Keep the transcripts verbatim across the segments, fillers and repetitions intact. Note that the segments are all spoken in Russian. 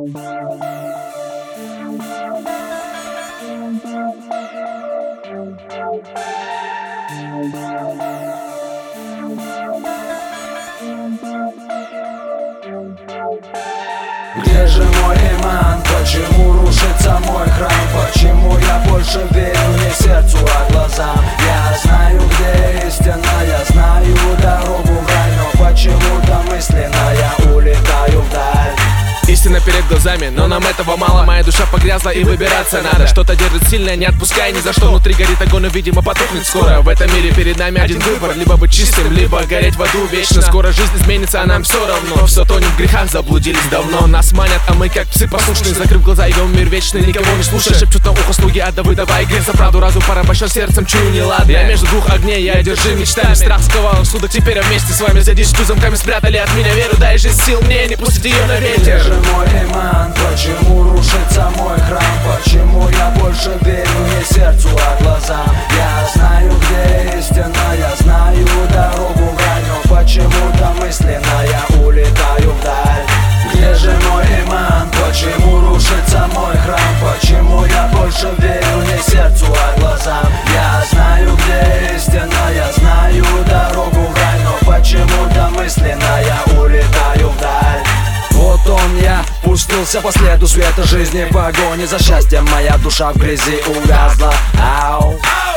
Где же мой иман? Почему рушится мой храм? Почему я больше верю не сердцу, а глазам? Я знаю, где истина, я знаю дорогу в рай, но почему-то мысленно я улетаю вдаль. Истина перед глазами, но нам этого мало. Моя душа погрязла и выбираться надо. Что-то держит сильно, не отпускай ни за что. Внутри горит огонь, но, видимо, потухнет скоро. В этом мире перед нами один выбор: либо быть чистым, либо гореть в аду вечно. Скоро жизнь изменится, а нам все равно. Все тонет в грехах, заблудились давно. Нас манят, а мы как псы послушные. Закрыв глаза, идем мир вечный, никого не слушая. Шепчут на ухо слуги ада, выдавай грех за правду. Разум порабощен, сердцем чую неладное. Я между двух огней, я одержим мечтами. Страх сковал рассудок, теперь я вместе с вами. За десятью замками спрятали от меня веру. Дай же сил мне, не пустить ее на ветер. Иман, почему рушится мой храм? Почему я больше верю не сердцу, а глазам? Я знаю, где истина, я знаю дорогу в рай, но почему-то мысленно я улетаю вдаль. Где же мой иман? Почему рушится мой храм? Почему я больше верю не сердцу, а глазам? Я знаю, где истина, я знаю дорогу в рай, но почему-то мысленно я улетаю вдаль. Вот он я, пустился по следу света жизни, в погоне за счастьем. Моя душа в грязи увязла. Ау.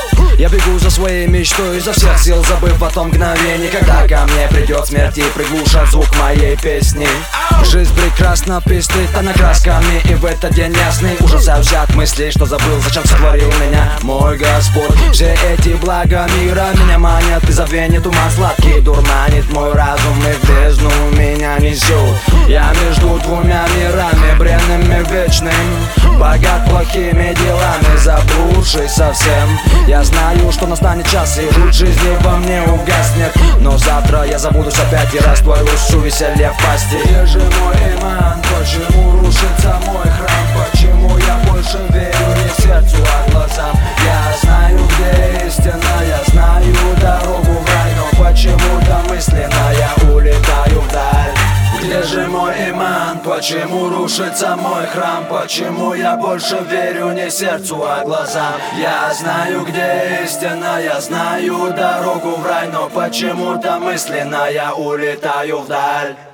Я бегу за своей мечтой изо всех сил, забыв о том мгновении, когда ко мне придет смерть и приглушит звук моей песни. Жизнь прекрасна, пестрит она красками, и в этот день ясный ужасаюсь от мыслей, что забыл, зачем сотворил меня мой Господь. Все эти блага мира меня манят, и забвение туман сладкий дурманит мой разум, и в бездну меня несет. Я между двумя мирами, бренными вечным, богат плохими делами, заблудший совсем. Я знаю, что настанет час, и жуть жизни во мне угаснет, но завтра я забудусь опять и растворюсь у веселья в пасти. Где же мой иман? Почему рушится мой храм? Почему я больше верю не сердцу, а глазам? Я знаю, где истина, я знаю дорогу в рай, но почему-то мысленно я улетаю вдаль. Где же мой иман? Почему рушится мой храм? Почему я больше верю не сердцу, а глазам? Я знаю, где истина, я знаю дорогу в рай, но почему-то мысленно я улетаю вдаль.